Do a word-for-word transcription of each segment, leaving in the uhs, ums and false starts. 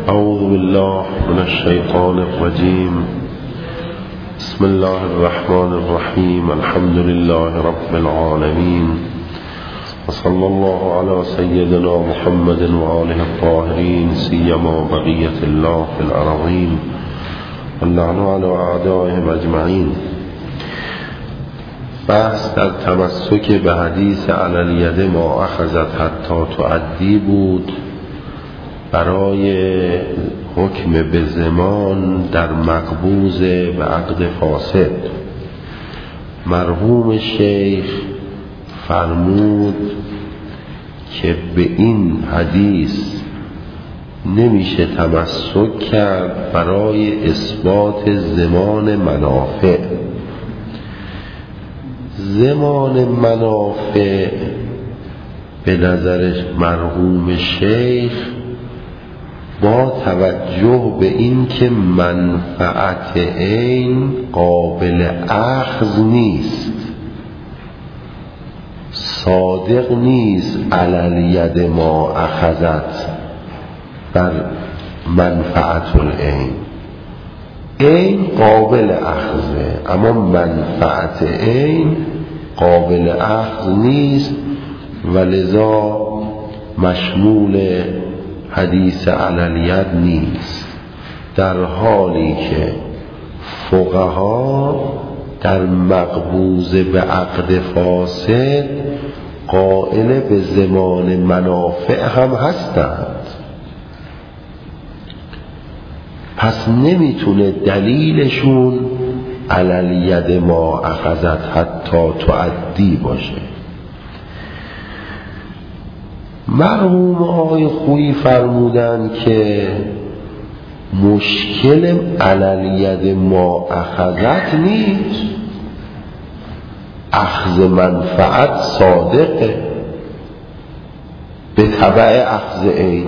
أعوذ بالله من الشيطان الرجيم. بسم الله الرحمن الرحيم. الحمد لله رب العالمين، وصلى الله على سيدنا محمد وآله الطاهرين، سيما بقية الله في الأرضين، واللعن على أعدائهم أجمعين. بحث در تمسک به حدیث علی الید ما اخذت حتی تعدی بود برای حکم به زمان در مقبوض و عقد فاسد. مرحوم شیخ فرمود که به این حدیث نمیشه تمسک کرد برای اثبات زمان منافع. زمان منافع به نظر مرحوم شیخ با توجه به این که منفعت عین قابل اخذ نیست، صادق نیست علی الید ما اخذت بر منفعت العین. عین قابل اخذه اما منفعت عین قابل اخذ نیست و لذا مشمول حدیث علی الید نیست، در حالی که فقها در مقبوض به عقد فاسد قائل به زمان منافع هم هستند. پس نمیتونه دلیلشون علی الید ما اخذت حتی تعدی باشه. مرحوم آقای خویی فرمودن که مشکل علی الید ما اخذت نیست، اخذ منفعت صادقه به تبع اخذ عین.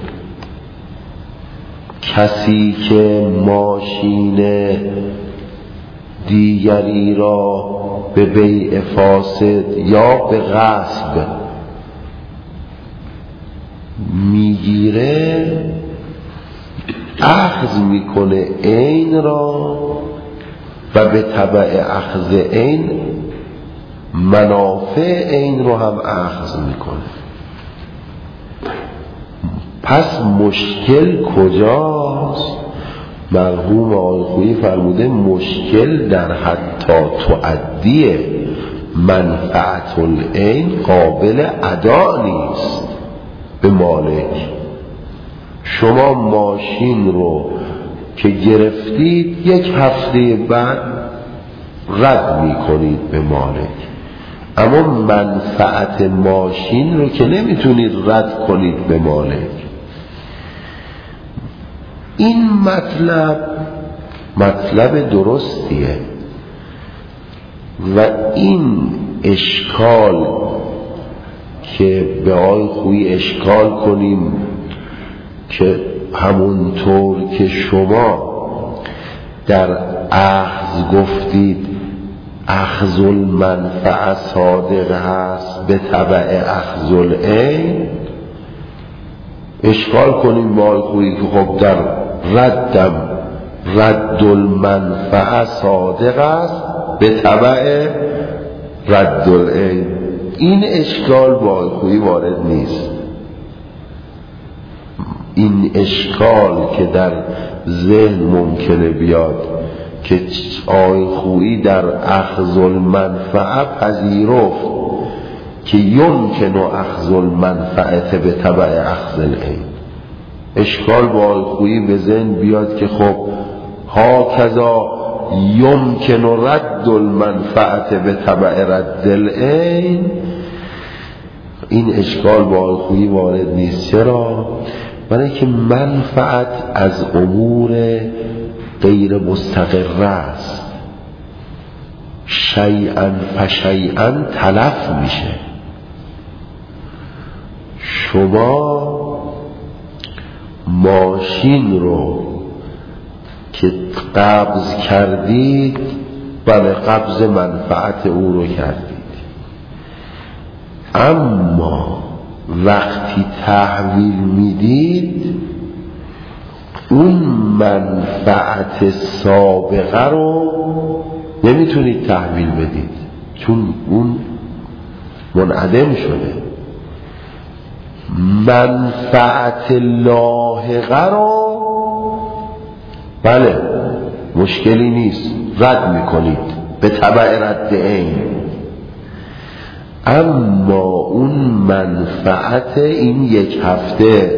کسی که ماشین دیگری را به بیع فاسد یا به غصب میگیره اخذ میکنه عین را و به تبع اخذ عین منافع عین رو هم اخذ میکنه. پس مشکل کجاست؟ مرحوم آقای خویی فرموده مشکل در حتی تعدی منفعت العین قابل ادا نیست به مالک. شما ماشین رو که گرفتید یک هفته بعد رد میکنید به مالک، اما منفعت ماشین رو که نمیتونید رد کنید به مالک. این مطلب مطلب درستیه و این اشکال که به آقای خویی اشکال کنیم که همونطور که شما در اخذ گفتید اخذ المنفعه صادق هست به تبع اخذ العین، اشکال کنیم با آقای خویی که خب در ردم رد المنفعه صادق است به تبع رد العین. این اشکال با آقای خویی وارد نیست. این اشکال که در ذهن ممکنه بیاد که آقای خویی در اخذ المنفعه پذیرفت که یمکن اخذ المنفعه به تبع اخذ العین، اشکال با آقای خویی به ذهن بیاد که خب ها کذا یمکن رد المنفعه به تبع رد العین. این اشکال با آقای خویی وارد نیست. چرا؟ برای که منفعت از امور غیر مستقره است، شیئا فشیئا تلف میشه. شما ماشین رو که قبض کردید، بله قبض منفعت او رو کردید، اما وقتی تحویل میدید اون منفعت سابقه رو نمیتونید تحویل بدید چون اون منعدم شده. منفعت لاحقه رو بله مشکلی نیست رد میکنید به تبع رد عین، اما اون منفعت این یک هفته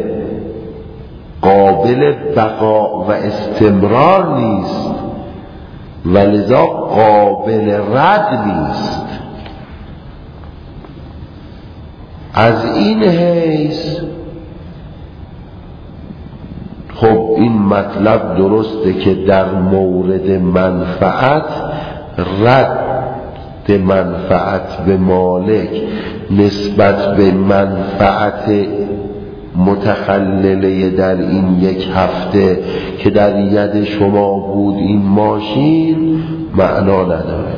قابل بقا و استمرار نیست و لذا قابل رد نیست. از این حیث خب این مطلب درسته که در مورد منفعت رد منفعت به مالک نسبت به منفعت متخلله در این یک هفته که در ید شما بود این ماشین معنا نداره.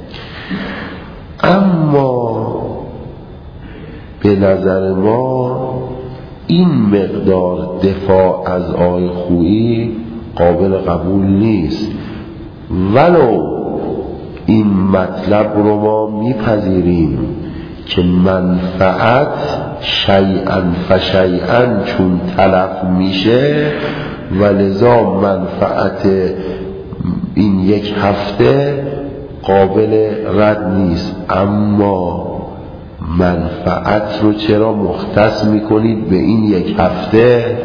اما به نظر ما این مقدار دفاع از آی خویی قابل قبول نیست، ولو این مطلب رو ما میپذیریم که منفعت شیئا فشیئا چون تلف میشه و لذا منفعت این یک هفته قابل رد نیست، اما منفعت رو چرا مختص میکنید به این یک هفته؟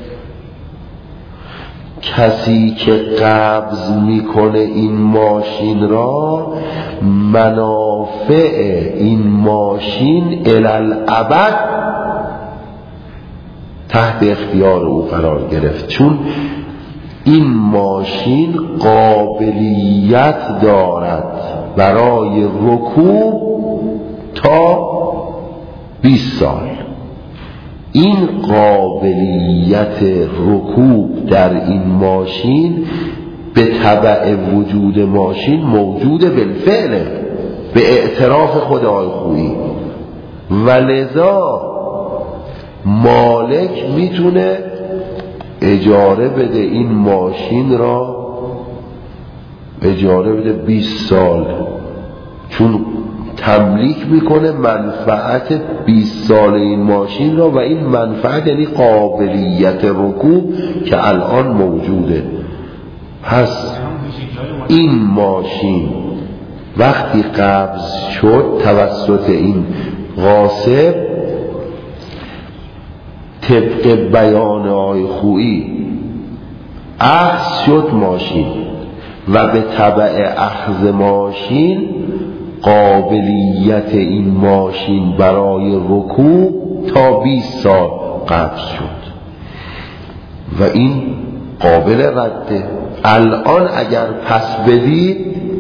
کسی که قبض میکنه این ماشین را منافع این ماشین الالعبد تحت اختیار او قرار گرفت، چون این ماشین قابلیت دارد برای رکوب تا بیست سال. این قابلیت رکوب در این ماشین به تبع وجود ماشین موجود بالفعل به اعتراف خود آی خویی و لذا مالک میتونه اجاره بده این ماشین را، اجاره بده بیست سال، چون تملیک میکنه منفعت بیست سال این ماشین را و این منفعت یعنی قابلیت رکوب که الان موجوده. پس این ماشین وقتی قبض شد توسط این غاصب طبق بیان آی خویی اخذ شد ماشین و به تبع اخذ ماشین قابلیت این ماشین برای رکوب تا بیست سال قبض شد و این قابل رده. الان اگر پس بدید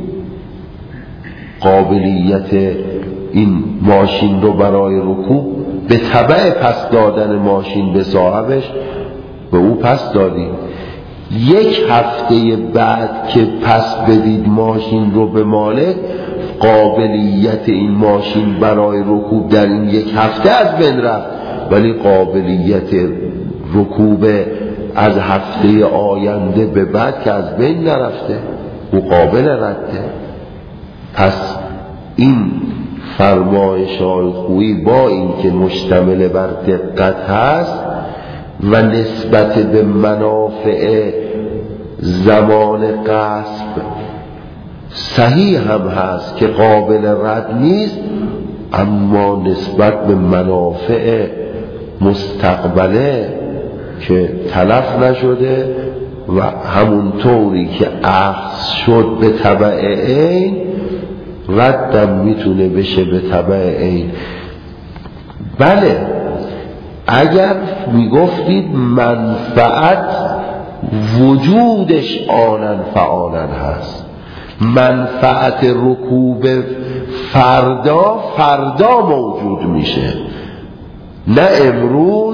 قابلیت این ماشین رو برای رکوب به تبع پس دادن ماشین به صاحبش به او پس دادید. یک هفته بعد که پس بدید ماشین رو به مالک، قابلیت این ماشین برای رکوب در این یک هفته از بین رفت، ولی قابلیت رکوب از هفته آینده به بعد که از بین نرفته او قابل رده. پس این فرمایش آی خویی با این که مشتمل بر دقت هست و نسبت به منافع زمان غصب صحیح هم هست که قابل رد نیست، اما نسبت به منافع مستقبله که تلف نشده و همونطوری که اخذ شد به تبع عین ردم میتونه بشه به تبع عین. بله اگر میگفتید منفعت وجودش آنن فعالن هست، منفعت رکوب فردا فردا موجود میشه نه امروز،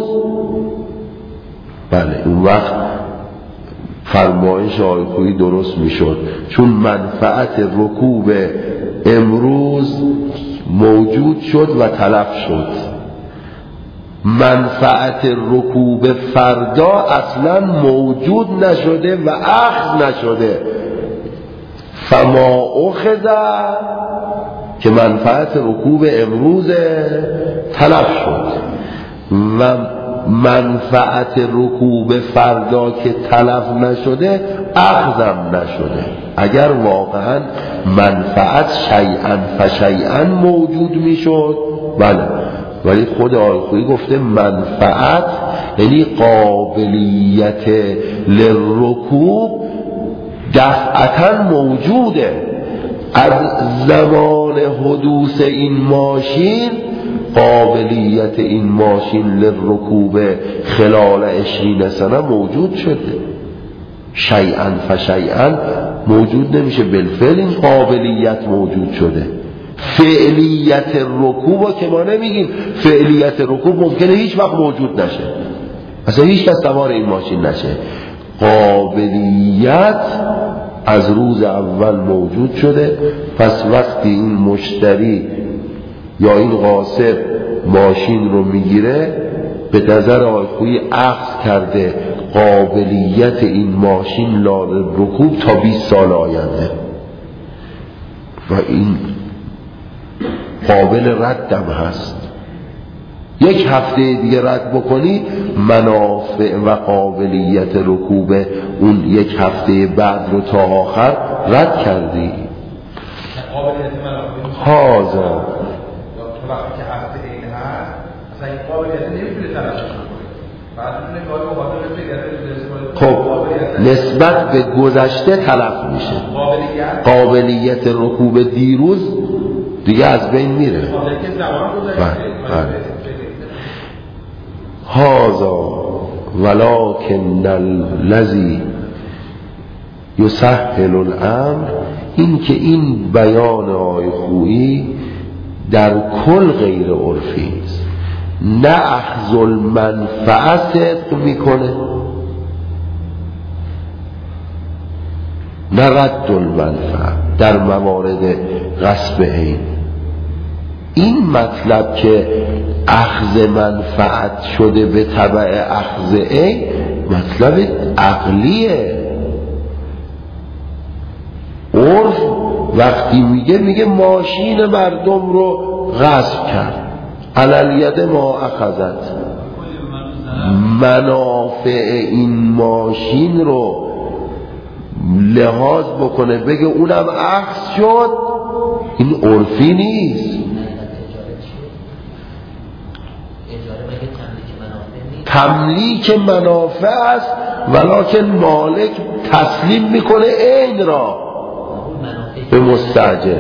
بله اون وقت فرمایش آی خویی درست میشد، چون منفعت رکوب امروز موجود شد و تلف شد منفعت رکوب فردا اصلا موجود نشده و اخذ نشده. فما اخذ که منفعت رکوب امروز تلف شد و منفعت رکوب فردا که تلف نشده اخذم نشده. اگر واقعا منفعت شیئا فشیئا موجود میشد بله، ولی خود آقای خویی گفته منفعت یعنی قابلیت للرکوب دفعتا موجوده. از زمان حدوث این ماشین قابلیت این ماشین للرکوب خلال عشرین سنه موجود شده. شیئا فشیئا موجود نمیشه، بالفعل این قابلیت موجود شده. فعلیت رکوب که ما نمیگیم، فعلیت رکوب ممکنه هیچ وقت موجود نشه، اصلا هیچ کس سوار این ماشین نشه. قابلیت از روز اول موجود شده. پس وقتی این مشتری یا این غاصب ماشین رو میگیره به نظر آقای خویی اخذ کرده قابلیت این ماشین لال رکوب تا بیست سال آینده و این قابل ردم هست. یک هفته دیگه رد بکنی منافع و قابلیت رکوب اون یک هفته بعد رو تا آخر رد کردی. قابلیت منافع حاضر وقتی که هفته این هست اصلا این قابلیت نمیتونه تلاشش کنه. بعد میتونه کار مقابل بگیره. خب نسبت به گذشته تلف میشه. قابلیت قابلیت رکوب دیروز دیگه از بین میره. قابلیت زمان گذشته. هذا ولكن الذي يسهل الامر، این که این بیان آقای خویی در کل غیر عرفی است، نه اخذ المنفعه صدق میکنه نه رد المنفعه در موارد غصب عین. این مطلب که اخذ منفعت شده به تبع اخذ عین مطلب عقلیه. عرف وقتی میگه میگه ماشین مردم رو غصب کرد، علالید ما اخذت، منافع این ماشین رو لحاظ بکنه بگه اونم اخذ شد، این عرفی نیست. تملیک منافع است ولکن مالک تسلیم میکنه عین را به مستاجر.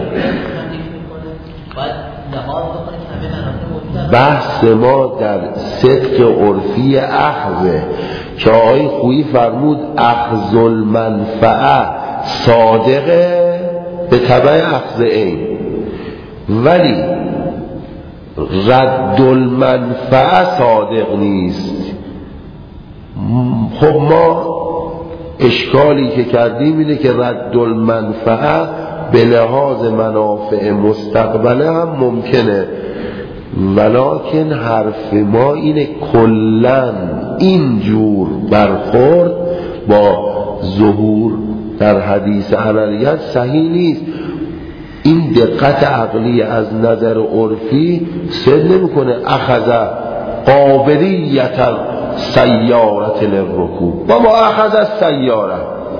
بحث ما در صدق عرفی اخذه که آقای خویی فرمود اخذ المنفعه صادقه به تبع اخذ عین، ولی رد المنفعه صادق نیست. خب ما اشکالی که کردیم اینه که رد المنفعه به لحاظ منافع مستقبله هم ممکنه، ولکن حرف ما اینه کلن اینجور برخورد با ظهور در حدیث عملیت صحیح نیست. این دقت عقلی از نظر عرفی سد نمیکنه. اخذ قابلیت سیارت للرکوب و ما اخذ سیاره،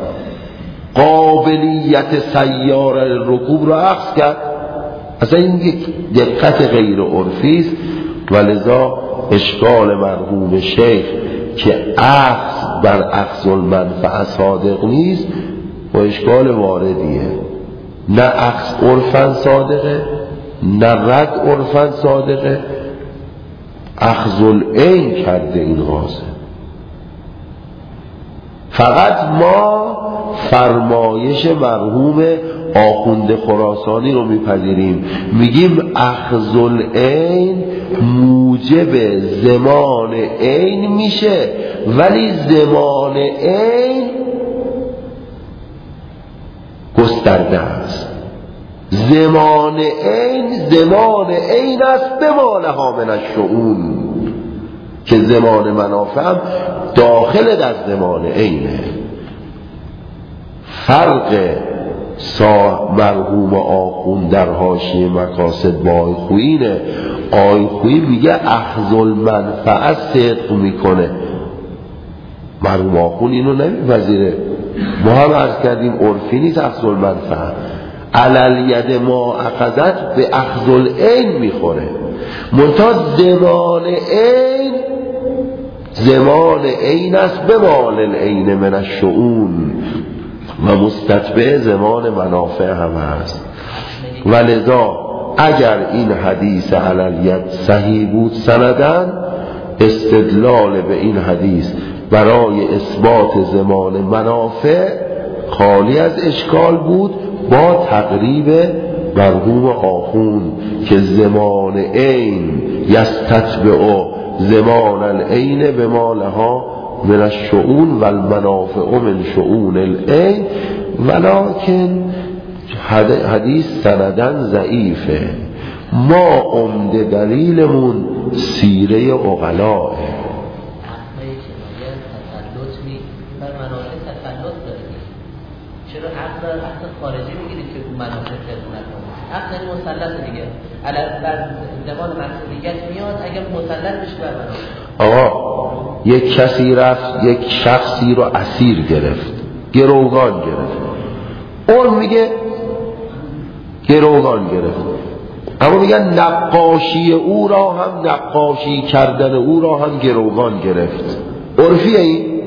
قابلیت سیاره للرکوب را اخذ کرد. اصلا این یک دقت غیر عرفی است و لذا اشکال مرحوم شیخ که اخذ بر اخذ المنفعه صادق نیست و اشکال واردیه. نه اخذ عرفاً صادقه نه رد عرفاً صادقه، اخذ العین کرده این غاصب. فقط ما فرمایش مرحوم آخوند خراسانی رو میپذیریم، میگیم اخذ العین موجب زمان عین میشه، ولی زمان عین گسترده است. زمان عین زمان عین است به مالها من الشؤون. که زمان منافع هم داخل در زمان عینه. فرق سا مرحوم آخوند در حاشیه مقاصد با آیخویی اینه. آیخویی میگه اخذ المنفعه صدق میکنه، مرحوم آخوند اینو نمیپذیره. ما هم عرض کردیم عرفی نیست اخذ المنفعه، علل ید ما اخذت به اخذ العین میخوره. منتها زمان عین زمان عین است به مال العین من الشؤون و مستتبع زمان منافع هم هست. ولذا اگر این حدیث علل ید صحیح بود سندن، استدلال به این حدیث برای اثبات زمان منافع خالی از اشکال بود، با تقریب مرحوم آخوند که زمان عین یستتبع زمان العین به مالها من الشؤون و المنافع من شؤون العین، ولکن حدیث سندن ضعیفه. ما عمده دلیلمون سیره عقلاه. چرا عقل عقل خارجی میگیرید که منافع خدمت کنید؟ عقل مسلط دیگه علاوه بر زمان مسئولیت میاد اگر مسلط بشه بر منافع. آقا یک کسی رفت یک شخصی رو اسیر گرفت، گروگان گرفت، اون میگه گروگان گرفت، اما میگن نقاشی او را هم نقاشی کردن او را هم گروگان گرفت. عرفیه این؟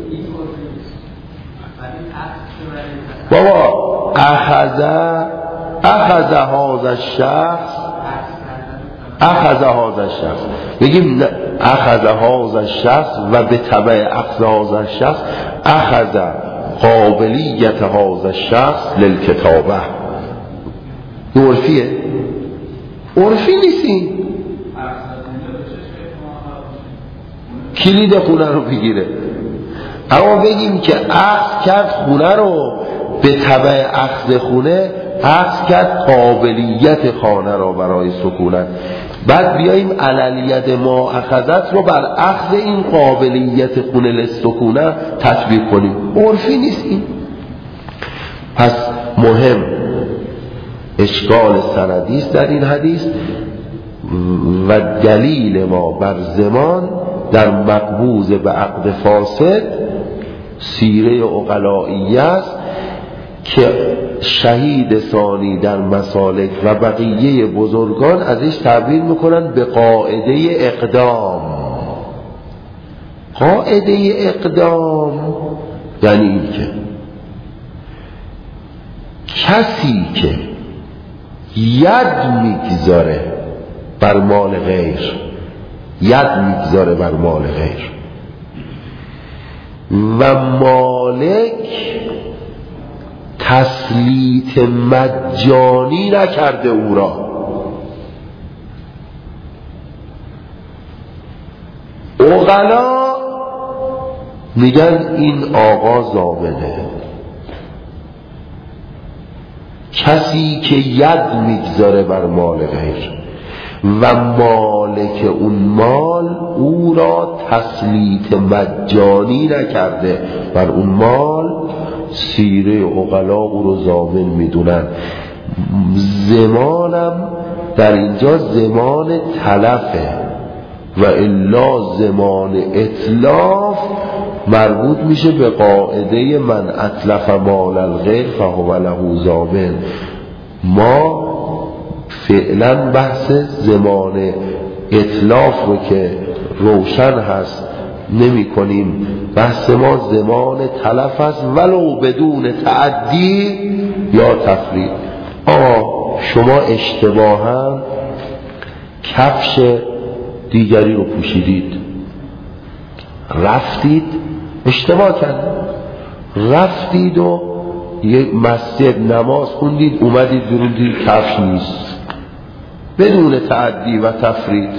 بابا اخذ اخذ هذا الشخص اخذ هذا الشخص بگیم اخذ هذا الشخص و به تبع اخذ هذا الشخص اخذ قابلیت هذا الشخص للکتابه. عرفیه؟ عرفی نیستی. کلید خونه رو بگیره، اما بگیم که اخذ کرد خونه رو به تبع اخذ خونه اخذ کرد قابلیت خانه را برای سکونت، بعد بیاییم عللیت ما اخذت رو بر اخذ این قابلیت خونه لسکونه تطبیق کنیم. عرفی نیست این. پس مهم اشکال سندی است در این حدیث و دلیل ما بر زمان در مقبوض به عقد فاسد سیره عقلائیه است که شهید ثانی در مسالک و بقیه بزرگان ازش تعبیر میکنن به قاعده اقدام. قاعده اقدام یعنی این که کسی که ید میگذاره بر مال غیر، ید میگذاره بر مال غیر و مالک تسلیط مجانی نکرده او را، عقلا میگن این آقا ضامنه. کسی که ید میگذاره بر مال غیر و مالک اون مال او را تسلیط مجانی نکرده بر اون مال، سیره عقلا او رو ضامن میدونن. زمانم در اینجا زمان تلفه و الا زمان اتلاف مربوط میشه به قاعده من اتلف مال الغیر فهو له ضامن. ما فعلا بحث زمان اتلاف رو که روشن هست نمی کنیم، بحث ما زمان تلف است ولو بدون تعدی یا تفرید. آقا شما اشتباها کفش دیگری رو پوشیدید، رفتید اشتباه کردید، رفتید و یک مسجد نماز خوندید، اومدید بیرون دید کفش نیست، بدون تعدی و تفرید.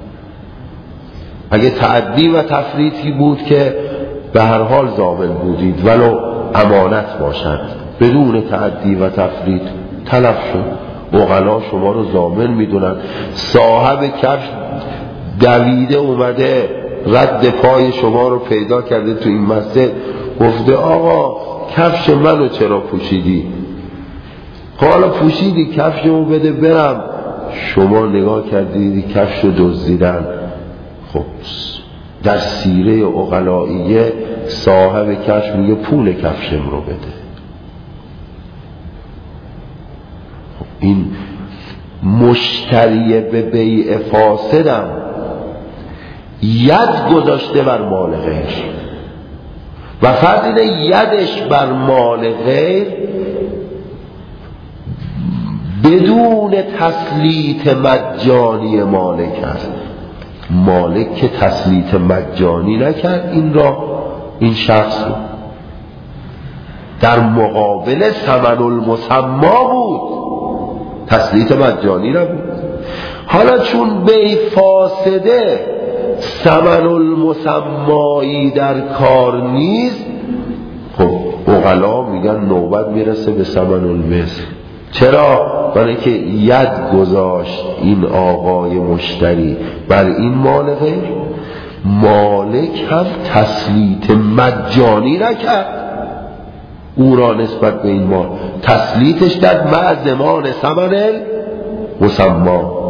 اگه تعدی و تفریطی بود که به هر حال ضامن بودید ولو امانت باشد، بدون تعدی و تفریط تلف شد، عقلا شما رو ضامن میدونن. صاحب کفش دویده اومده رد پای شما رو پیدا کرده تو این مسجد، گفته آقا کفش منو چرا پوشیدی؟ حالا پوشیدی کفشمو بده برم. شما نگاه کردید کفش رو دزدیدن. خب در سیره عقلائیه صاحب کفش میگه پول کفشم رو بده. خب این مشتری به بیع فاسدم ید گذاشته بر مال غیر و فرض اینه یدش بر مال غیر بدون تسلیط مجانی مالک است. مالک که تسلیط مجانی نکرد این را، این شخص رو در مقابل ثمن المسما بود، تسلیط مجانی نبود. حالا چون بیع فاسده ثمن المسمایی در کار نیست، خب عقلا میگن نوبت میرسه به ثمن المثل. چرا؟ برای که ید گذاشت این آقای مشتری بر این مال غیر، مالک هم تسلیط مجانی نکرد او را نسبت به این مال، تسلیطش در معزمان ثمن مسما،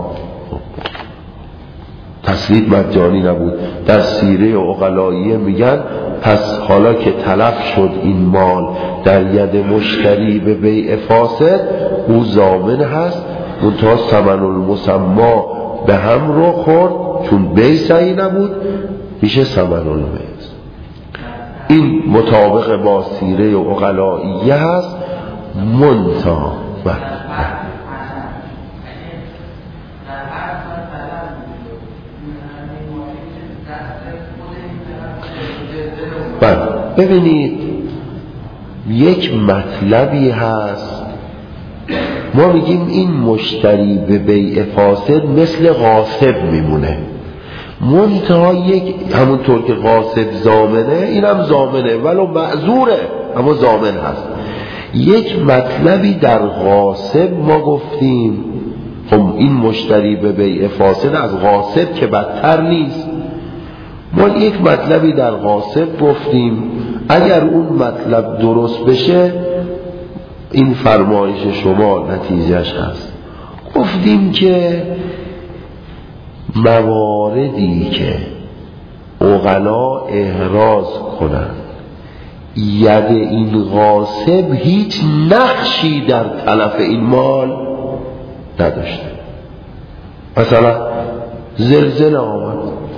تسلیط مجانی نبود. در سیره عقلائیه میگن پس حالا که تلف شد این مال در ید مشتری به بیع فاسد، او ضامن هست، منتها ثمن المسما به هم رو خورد چون بیع صحیح نبود، میشه ثمن المثل. این مطابق با سیره عقلائیه هست. منتها ببینید یک مطلبی هست، ما میگیم این مشتری به بیع فاسد مثل غاصب میمونه، منتها یک همونطور که غاصب ضامنه اینم ضامنه ولو معذوره اما ضامن هست. یک مطلبی در غاصب ما گفتیم خب این مشتری به بیع فاسد از غاصب که بدتر نیست. ما یک مطلبی در غاصب گفتیم، اگر اون مطلب درست بشه این فرمایش شما نتیجهش هست. گفتیم که مواردی که عقلا احراز کنند ید این غاصب هیچ نقشی در تلف این مال نداشته. مثلا زلزله آمد،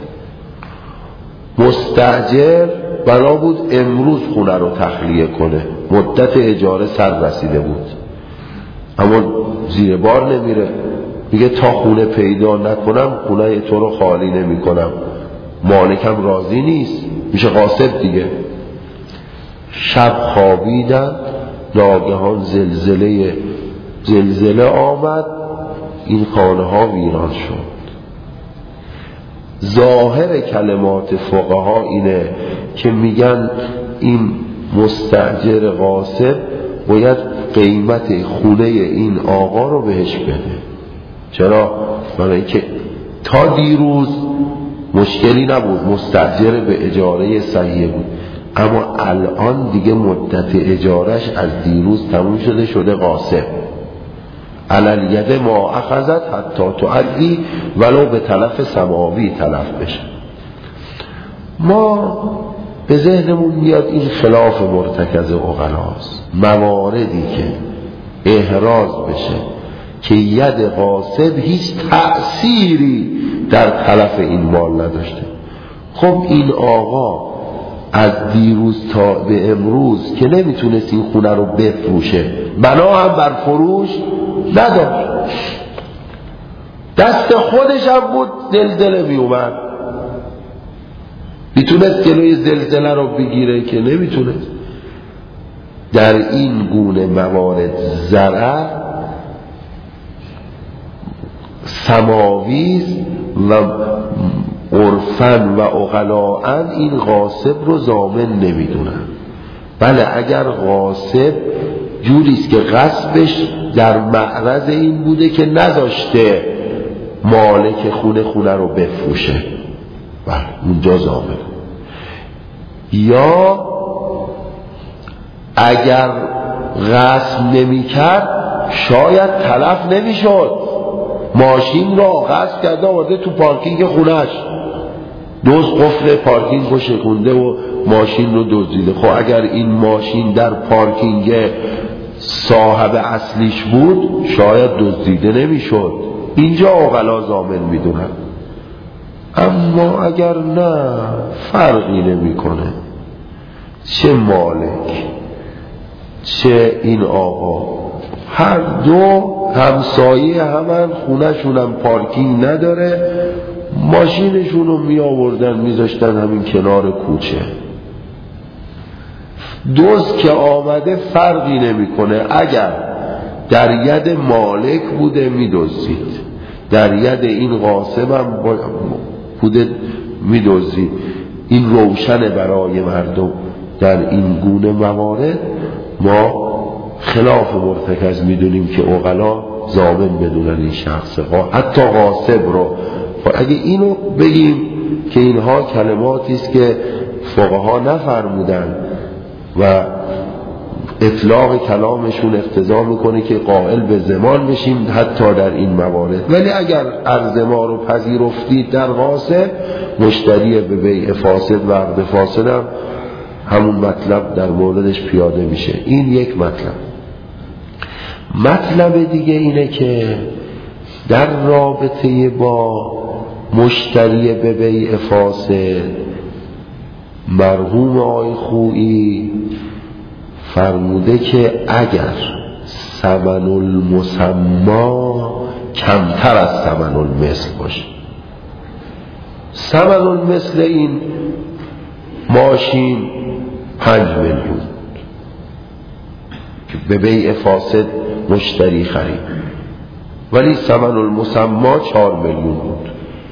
مستاجر بنا بود امروز خونه رو تخلیه کنه، مدت اجاره سر رسیده بود اما زیر بار نمیره، میگه تا خونه پیدا نکنم خونه تو رو خالی نمی کنم. مالکم راضی نیست، میشه غاصب دیگه. شب خوابیدن، ناگهان زلزله زلزله آمد، این خانه ها ویران شد. ظاهر کلمات فقها اینه که میگن این مستاجر غاصب باید قیمت خونه این آقا رو بهش بده. چرا؟ برای اینکه تا دیروز مشکلی نبود، مستاجر به اجاره صحیح بود، اما الان دیگه مدت اجارش از دیروز تموم شده، شده غاصب. علل ید ما اخذت حتی تعدی ولو به تلف سماوی تلف بشه. ما به ذهنمون میاد این خلاف مرتکز عقلاست. مواردی که احراز بشه که ید غاصب هیچ تأثیری در تلف این مال نداشته. خب این آقا از دیروز تا به امروز که نمیتونست این خونه رو بفروشه، بنا هم بر فروش نداشت، دست خودش هم بود زلزله می اومد، میتونست جلوی زلزله رو بگیره که نمیتونست. در این گونه موارد ضرر سماویز و عرفن و عقلاءن این غاصب رو ضامن نمیدونن. بله اگر غاصب جوریست که غصبش در معرض این بوده که نذاشته مالک خونه خونه رو بفروشه، بله اونجا ضامن. یا اگر غصب نمی کرد شاید تلف نمی شد، ماشین را غصب کرده آورده تو پارکینگ خونش، دوز قفل پارکینگ رو شکونده و ماشین رو دزدیده. خب اگر این ماشین در پارکینگ صاحب اصلیش بود شاید دزدیده نمی شد. اینجا عقلا ضامن می دونن. اما اگر نه فرقی نمی کنه چه مالک چه این آقا، هر دو همسایه همن، خونه شونم پارکینگ نداره، ماشینشون رو می آوردن می داشتن همین کنار کوچه. دوز که آمده فرقی نمی کنه، اگر در ید مالک بوده می دزدید، در ید این غاصب هم بوده می دزدید. این روشنه برای مردم. در این گونه موارد ما خلاف مرتکز می دونیم که عقلا ضامن بدونن این شخص، حتی غاصب رو. اگه اینو بگیم که اینها کلماتی است که فقها نفرمودن و اطلاق کلامشون اقتضا میکنه که قائل به ضمان بشیم حتی در این موارد، ولی اگر عرض ما رو پذیرفتید در غاصب، مشتری به بیع فاسد و عقد فاسد هم همون مطلب در موردش پیاده میشه. این یک مطلب. مطلب دیگه اینه که در رابطه با مشتری به بیع فاسد مرحوم آقای خویی فرموده که اگر ثمن المسما کمتر از ثمن المثل باشه، ثمن المثل این ماشین پنج میلیون که به بیع فاسد مشتری خرید، ولی ثمن المسما چهار میلیون بود.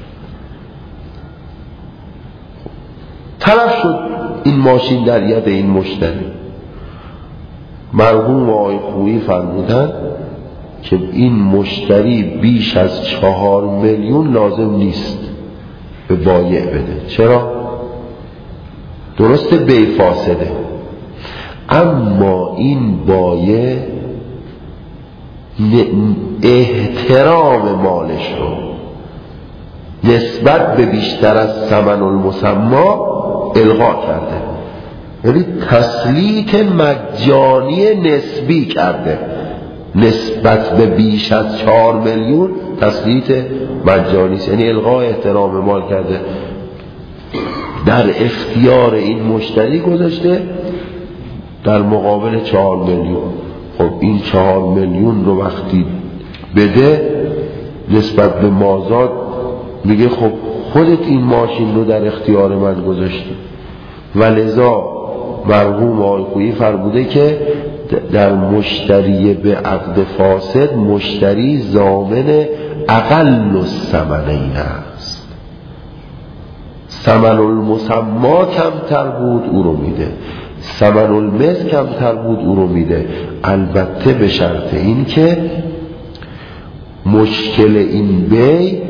تلف شد این ماشین در ید این مشتری. مرحوم آقای خویی فرمودن که این مشتری بیش از چهار میلیون لازم نیست به بایع بده. چرا؟ درسته بیع فاسده، اما این بایع احترام مالش رو نسبت به بیشتر از ثمن المسما الغا کرده، یعنی تسلیط مجانی نسبی کرده. نسبت به بیش از چهار میلیون تسلیط مجانی، یعنی الغای احترام مال کرده، در اختیار این مشتری گذاشته در مقابل چهار میلیون. خب این چهار میلیون رو وقتی بده نسبت به مازاد میگه خب خودت این ماشین رو در اختیار من گذاشتی. ولذا مرحوم آقای خویی فرموده که در مشتری به عقد فاسد مشتری ضامن اقل الثمنین است. ثمن المسما کمتر بود او رو میده، ثمن المثل کمتر بود او رو میده، البته به شرط این که مشکل این بی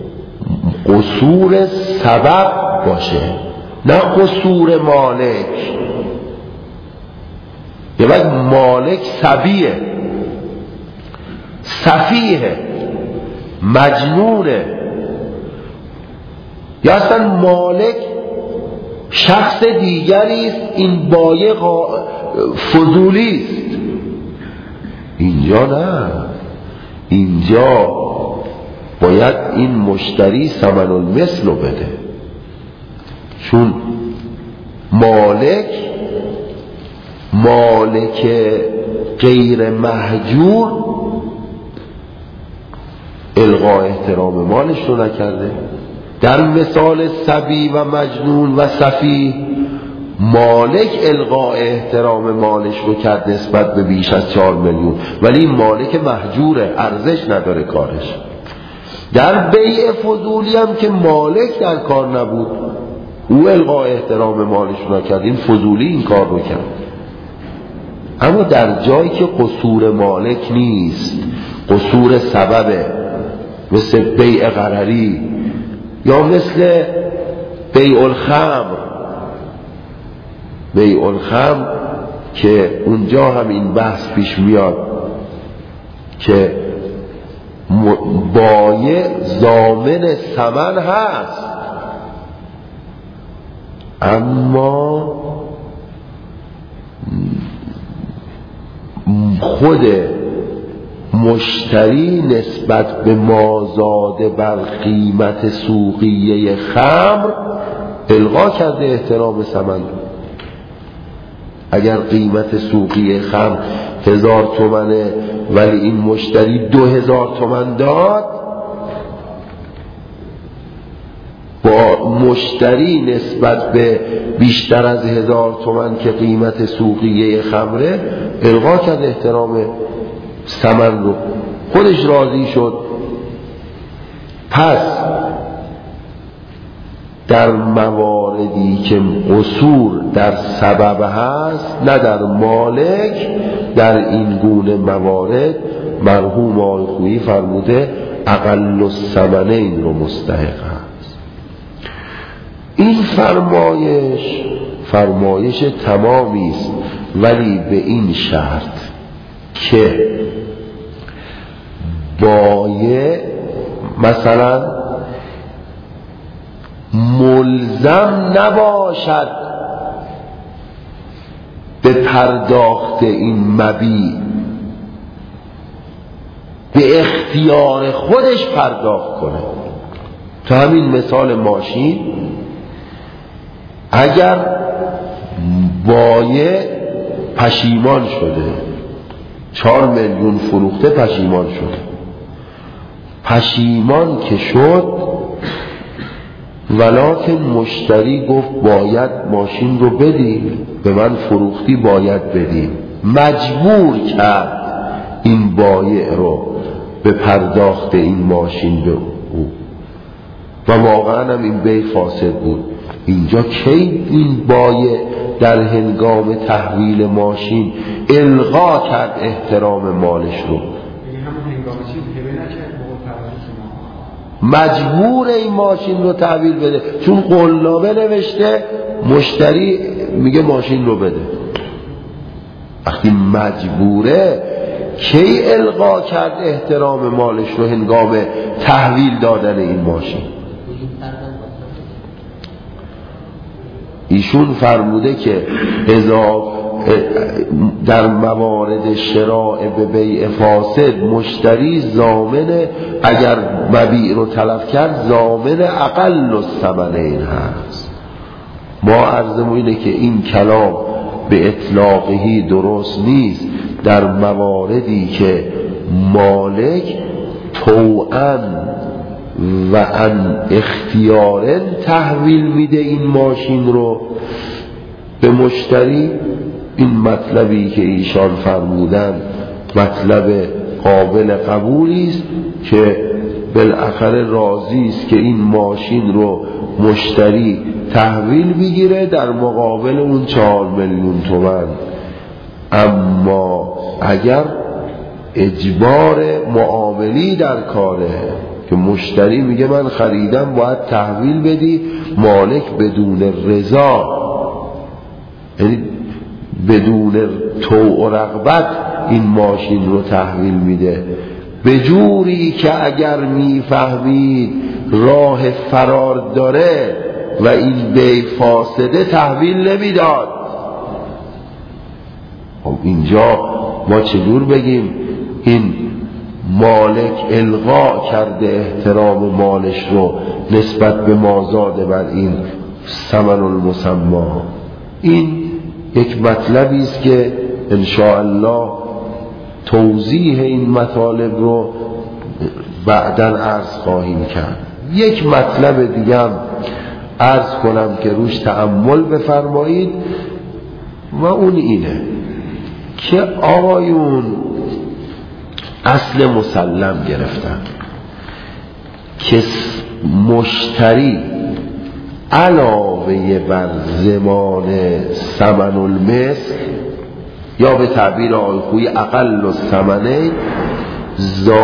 قصور سبب باشه نه قصور مالک. یه وقت مالک سبیه، سفیه، مجنونه، یا اصلا مالک شخص دیگری است، این بایع فضولی است. اینجا نه، اینجا باید این مشتری ثمن المثل رو بده، چون مالک مالک غیر مهجور الغا احترام مالش رو نکرده. در مثال صبی و مجنون و صفی مالک الغا احترام مالش رو کرد نسبت به بیش از چهار میلیون، ولی مالک مهجوره، ارزش نداره کارش. در بیع فضولی هم که مالک در کار نبود، او الغا احترام مالش رو نکرد، این فضولی این کار رو کرد. اما در جایی که قصور مالک نیست، قصور سببه، مثل بیع غرری یا مثل بیع الخمر، بیع الخمر که اونجا هم این بحث پیش میاد که بایع ضامن ثمن هست، اما خود مشتری نسبت به مازاده بر قیمت سوقیه خمر الغا کرده احترام ثمن. اگر قیمت سوقیه خمر هزار تومنه ولی این مشتری دو هزار تومن داد، با مشتری نسبت به بیشتر از هزار تومن که قیمت سوقیه خمره الغا کرد احترام ثمن رو، خودش راضی شد. پس در مواردی که قصور در سبب هست نه در مالک، در این گونه موارد مرحوم آقای خویی فرموده اقل الثمنین رو مستحق هست. این فرمایش فرمایش تمامی است، ولی به این شرط که بایع مثلا ملزم نباشد به پرداخت این مبیع، به اختیار خودش پرداخت کنه. تا همین مثال ماشین، اگر بایع پشیمان شده، چهار میلیون فروخته پشیمان شده، پشیمان که شد ولکن مشتری گفت باید ماشین رو بدیم، به من فروختی باید بدیم، مجبور کرد این بایع رو به پرداخت این ماشین به او و واقعا هم این بیع فاسد بود. اینجا کی این بایع در هنگام تحویل ماشین الغا کرد احترام مالش رو؟ مجبور این ماشین رو تحویل بده، چون قولنامه نوشته مشتری میگه ماشین رو بده. وقتی مجبوره کی الغا کرد احترام مالش رو هنگام تحویل دادن این ماشین؟ ایشون فرموده که اذا در موارد شراء به بیع فاسد مشتری ضامن، اگر مبیع رو تلف کرد ضامن اقل الثمنین هست. ما عرضمون اینه که این کلام به اطلاقی درست نیست. در مواردی که مالک طوعاً و ان اختیاراً تحویل میده این ماشین رو به مشتری، این مطلبی که ایشان فرمودن مطلب قابل قبولی است که بالاخره راضی است که این ماشین رو مشتری تحویل بگیره در مقابل اون چهار میلیون تومان. اما اگر اجبار معاملی در کاره که مشتری میگه من خریدم باید تحویل بدی، مالک بدون رضا، یعنی بدون طوع و رغبت این ماشین رو تحویل میده، به جوری که اگر میفهمید راه فرار داره و این بیع فاسده تحویل نمیداد. خب اینجا ما چجور بگیم این مالک الغا کرده احترام مالش رو نسبت به مازاد بر این ثمن المسمى؟ این یک مطلبی است که ان شاء الله توضیح این مطالب رو بعداً عرض خواهیم کرد. یک مطلب دیگه هم عرض کنم که روش تأمل بفرمایید و اون اینه که آقایون اصل مسلم گرفتن که مشتری علاوه بر ضمان ثمن المثل یا به تعبیر آقای خویی اقل الثمنین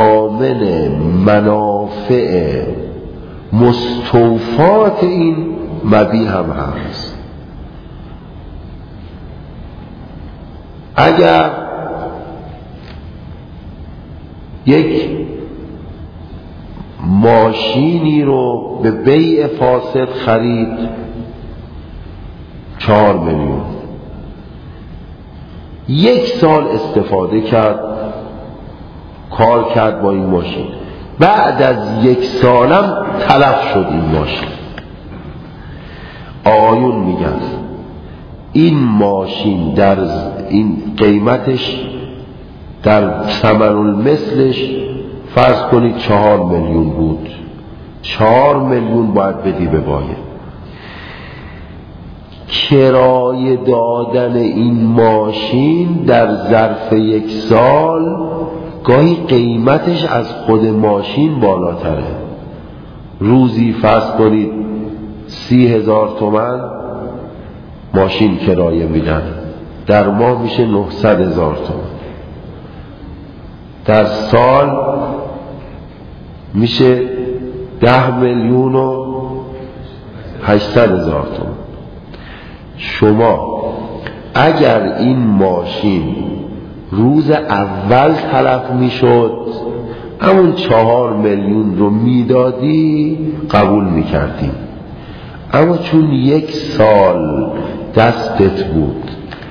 ضامن منافع مستوفات این مبیع هم هست. اگر یک ماشینی رو به بیع فاسد خرید چهار میلیون، یک سال استفاده کرد، کار کرد با این ماشین، بعد از یک سالم تلف شد این ماشین. آقایون میگن این ماشین در این قیمتش در ثمن المثلش فرض کنید چهار میلیون بود، چهار میلیون باید بدی به بایع. کرایه دادن این ماشین در ظرف یک سال گاهی قیمتش از خود ماشین بالاتره. روزی فرض کنید سی هزار تومن ماشین کرایه میدن، در ماه میشه نهصد هزار تومن، در سال میشه ده میلیون و هشتصد هزار تومن. شما اگر این ماشین روز اول تلف میشد همون چهار میلیون رو میدادی قبول میکردیم، اما چون یک سال دستت بود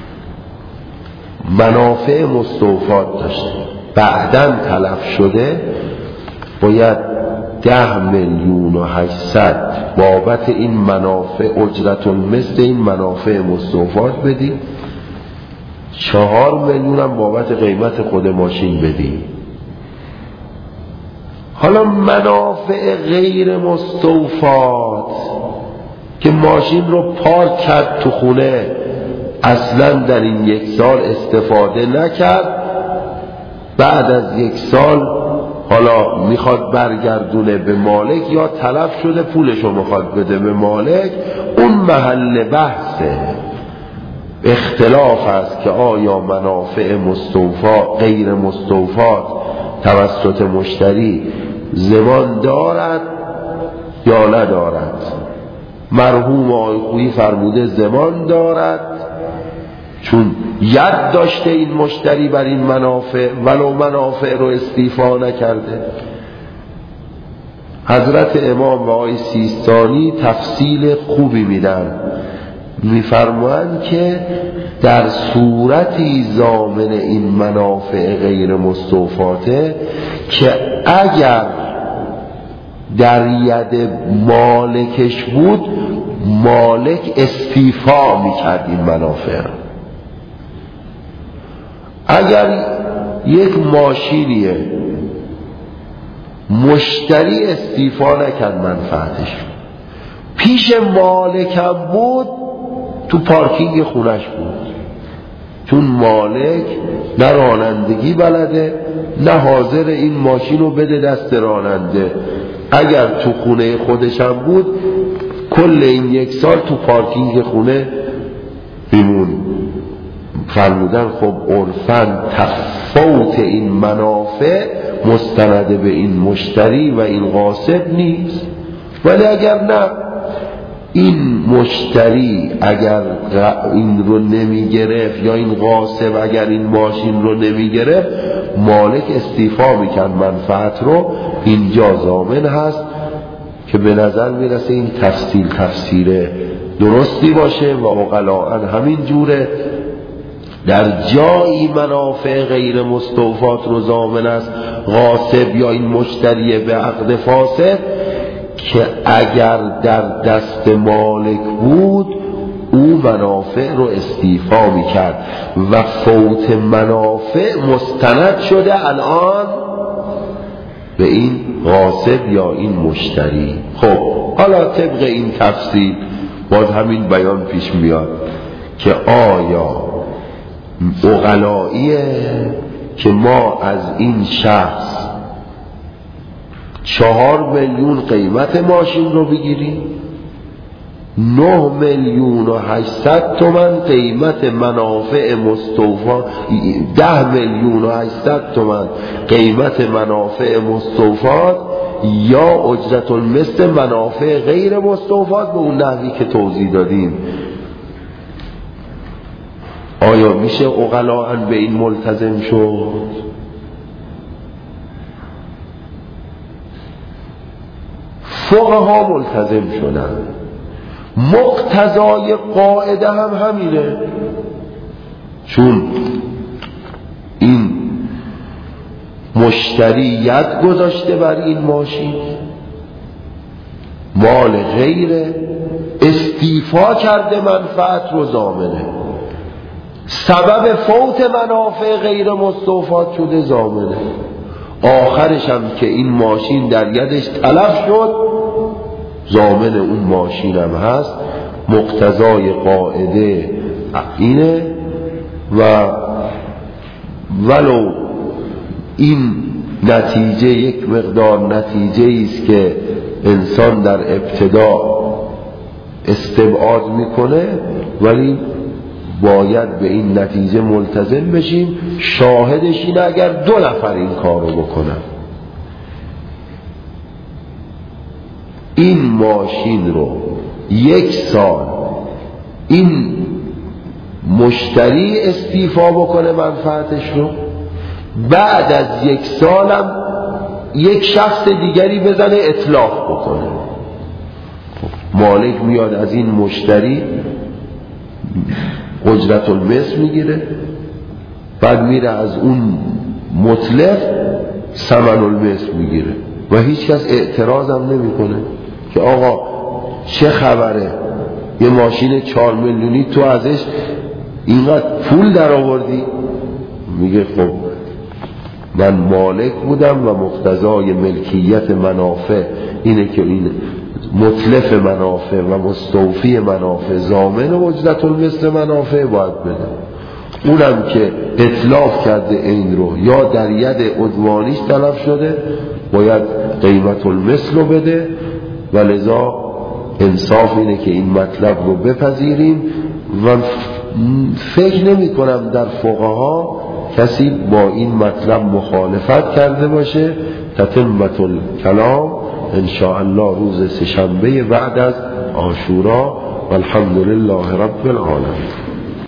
منافع مستوفات داشته بعداً تلف شده باید ده میلیون و هشتصد بابت این منافع اجرت مثل این منافع مستوفات بدی، چهار میلیون هم بابت قیمت خود ماشین بدی. حالا منافع غیر مستوفات که ماشین رو پارک کرد تو خونه، اصلا در این یک سال استفاده نکرد، بعد از یک سال حالا میخواد برگردونه به مالک یا تلف شده پولشو میخواد بده به مالک، اون محل بحثه. اختلاف است که آیا منافع مستوفا غیر مستوفات توسط مشتری زمان دارد یا ندارد. مرحوم آقای خویی فرموده زمان دارد، چون ید داشته این مشتری بر این منافع ولو منافع رو استیفا نکرده. حضرت امام و آقای سیستانی تفصیل خوبی میدن، میفرمایند که در صورتی ضامن این منافع غیر مستوفاته که اگر در ید مالکش بود مالک استیفا میکرد این منافع. اگر یک ماشینیه مشتری استیفا نکرد منفعتش، پیش مالکم بود تو پارکینگ خونش بود، چون مالک نه رانندگی بلده نه حاضر این ماشین رو بده دست راننده. اگر تو خونه خودشم بود کل این یک سال تو پارکینگ خونه بیمون. فرمودن خب عرفاً تفاوت این منافع مستند به این مشتری و این غاصب نیست. ولی اگر نه این مشتری اگر این رو نمی گرفت یا این غاصب اگر این ماشین رو نمی گرفت مالک استیفا میکرد منفعت رو، اینجا ضامن هست که به نظر میرسه این تفصیل تفسیر درستی باشه و عقلاء همین جوره. در جایی منافع غیر مستوفات رو ضامن است غاصب یا این مشتری به عقد فاسد که اگر در دست مالک بود او منافع رو استیفا میکرد و فوت منافع مستند شده الان به این غاصب یا این مشتری. خب حالا طبق این تفصیل باز همین بیان پیش میاد که آیا عقلاییه که ما از این شخص چهار میلیون قیمت ماشین رو بگیریم نه میلیون و هشتصد تومن قیمت منافع مستوفا، ده میلیون و هشتصد تومن قیمت منافع مستوفات یا اجرت المثل منافع غیر مستوفات به اون نحوی که توضیح دادیم. آیا میشه عقلاً به این ملتزم شد؟ فقها ملتزم شدن. مقتضای قاعده هم همینه، چون این مشتری ید گذاشته بر این ماشین، مال غیره، استیفا کرده منفعت رو ضامنه، سبب فوت منافع غیر مستوفات شده ضامنه، آخرش هم که این ماشین در یدش تلف شد ضامن اون ماشین هم هست. مقتضای قاعده اینه و ولو این نتیجه یک مقدار نتیجه است که انسان در ابتدا استبعاد میکنه، ولی باید به این نتیجه ملتزم بشیم. شاهدش اینه اگر دو نفر این کارو بکنن، این ماشین رو یک سال این مشتری استیفا بکنه منفعتش رو، بعد از یک سالم یک شخص دیگری بزنه اتلاف بکنه، مالک میاد از این مشتری اجرت المثل میگیره، بعد میره از اون متلف ثمن المثل میگیره و هیچ کس اعتراض هم نمیکنه که آقا چه خبره، یه ماشین چهار میلیونی تو ازش اینقدر پول در آوردی؟ میگه خب من مالک بودم و مقتضای ملکیت منافع اینه که این متلف منافع و مستوفی منافع ضامن اجرت المثل منافع باید بده. اونم که اتلاف کرده این رو یا در ید عدوانیش تلف شده باید قیمت المثل رو بده و لذا انصاف اینه که این مطلب رو بپذیریم و فکر نمی کنم در فقها کسی با این مطلب مخالفت کرده باشه. تتمت الکلام انشاءالله روز سه‌شنبه بعد از عاشورا والحمدلله رب العالمین.